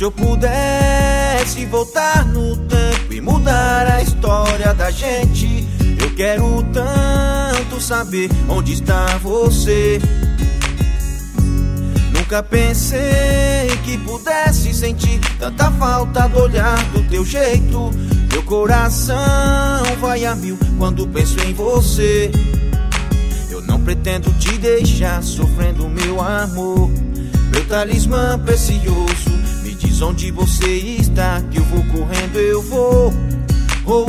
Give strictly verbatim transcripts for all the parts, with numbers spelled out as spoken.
Se eu pudesse voltar no tempo e mudar a história da gente, eu quero tanto saber onde está você. Nunca pensei que pudesse sentir tanta falta do olhar do teu jeito. Meu coração vai a mil quando penso em você. Eu não pretendo te deixar sofrendo, meu amor. Meu talismã precioso, me diz onde você está, que eu vou correndo, eu vou. Oh,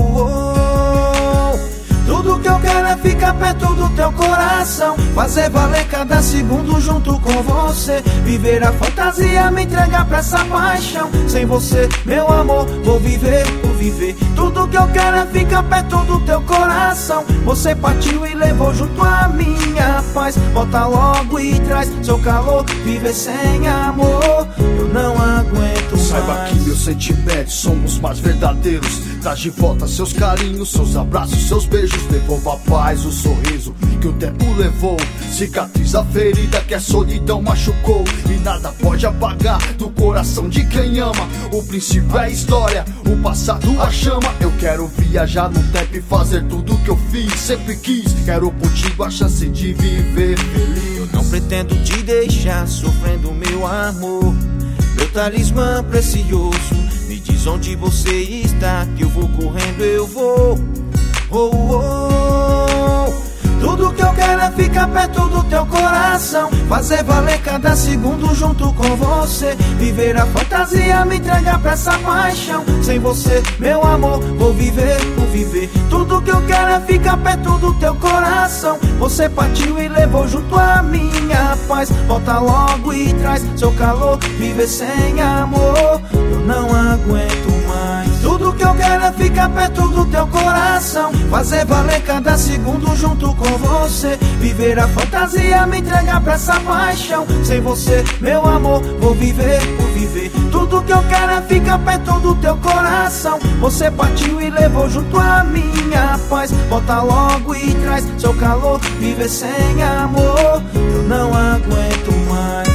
oh. Tudo que eu quero é ficar perto do teu coração, fazer valer cada segundo junto com você, viver a fantasia, me entregar pra essa paixão. Sem você, meu amor, vou viver, vou viver. Tudo que eu quero é ficar perto do teu coração. Você partiu e levou junto a minha paz. Volta logo e traz seu calor, viver sem amor eu não aguento mais. Saiba que meus sentimentos somos mais verdadeiros. Traz de volta seus carinhos, seus abraços, seus beijos. Devolva a paz, o sorriso que o tempo levou. Cicatriz a ferida que a solidão machucou. E nada pode apagar do coração de quem ama. O princípio é a história, o passado a chama. Eu quero viajar no tempo e fazer tudo que eu fiz, sempre quis. Quero contigo a chance de viver feliz. Eu não pretendo te deixar sofrendo, meu amor. Meu talismã precioso, me diz onde você está, que eu vou correndo, eu vou. Oh, oh. Tudo que eu quero é ficar perto do teu coração, fazer valer cada segundo junto com você, viver a fantasia, me entregar pra essa paixão. Sem você, meu amor, vou viver, vou viver. Tudo que eu quero é ficar perto do teu coração. Você partiu e levou junto a minha paz. Volta logo e traz seu calor, viver sem amor eu não aguento mais. Tudo que eu quero é ficar perto do teu coração, fazer valer cada segundo junto com você, viver a fantasia, me entregar pra essa paixão. Sem você, meu amor, vou viver, vou viver. Tudo que eu quero é ficar perto do teu coração. Você partiu e levou junto a minha paz. Volta logo e traz seu calor, viver sem amor eu não aguento mais.